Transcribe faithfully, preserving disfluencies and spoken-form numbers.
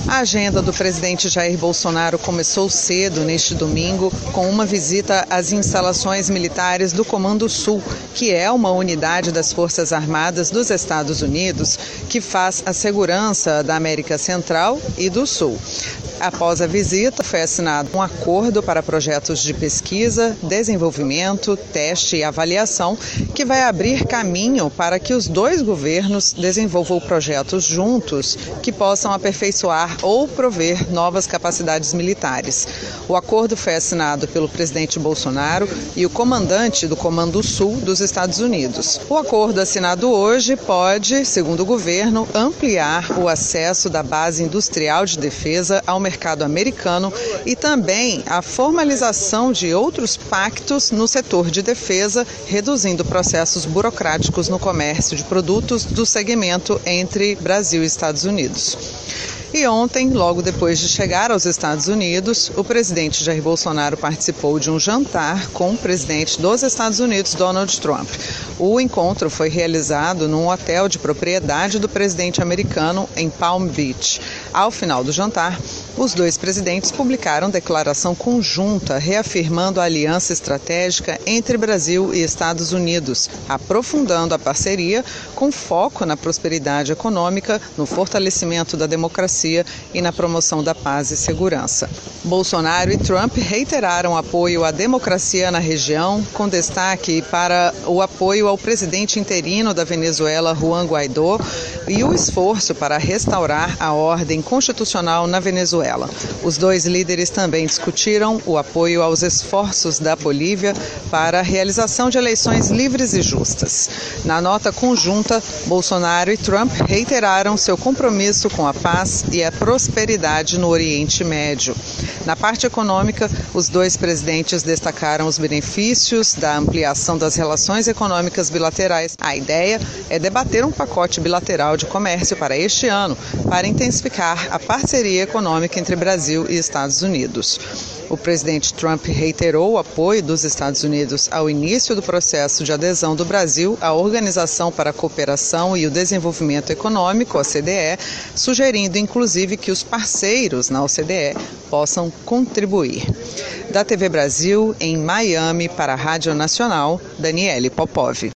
A agenda do presidente Jair Bolsonaro começou cedo neste domingo com uma visita às instalações militares do Comando Sul, que é uma unidade das Forças Armadas dos Estados Unidos que faz a segurança da América Central e do Sul. Após a visita, foi assinado um acordo para projetos de pesquisa, desenvolvimento, teste e avaliação, que vai abrir caminho para que os dois governos desenvolvam projetos juntos que possam aperfeiçoar ou prover novas capacidades militares. O acordo foi assinado pelo presidente Bolsonaro e o comandante do Comando Sul dos Estados Unidos. O acordo assinado hoje pode, segundo o governo, ampliar o acesso da base industrial de defesa ao mercado americano e também a formalização de outros pactos no setor de defesa, reduzindo processos burocráticos no comércio de produtos do segmento entre Brasil e Estados Unidos. E ontem, logo depois de chegar aos Estados Unidos, o presidente Jair Bolsonaro participou de um jantar com o presidente dos Estados Unidos, Donald Trump. O encontro foi realizado num hotel de propriedade do presidente americano em Palm Beach. Ao final do jantar, os dois presidentes publicaram declaração conjunta reafirmando a aliança estratégica entre Brasil e Estados Unidos, aprofundando a parceria com foco na prosperidade econômica, no fortalecimento da democracia e na promoção da paz e segurança. Bolsonaro e Trump reiteraram apoio à democracia na região, com destaque para o apoio ao presidente interino da Venezuela, Juan Guaidó, e o esforço para restaurar a ordem constitucional na Venezuela. Os dois líderes também discutiram o apoio aos esforços da Bolívia para a realização de eleições livres e justas. Na nota conjunta, Bolsonaro e Trump reiteraram seu compromisso com a paz e a prosperidade no Oriente Médio. Na parte econômica, os dois presidentes destacaram os benefícios da ampliação das relações econômicas bilaterais. A ideia é debater um pacote bilateral de comércio para este ano, para intensificar a parceria econômica entre Brasil e Estados Unidos. O presidente Trump reiterou o apoio dos Estados Unidos ao início do processo de adesão do Brasil à Organização para a Cooperação e o Desenvolvimento Econômico, a O C D E, sugerindo inclusive que os parceiros na O C D E possam contribuir. Da T V Brasil, em Miami, para a Rádio Nacional, Daniele Popov.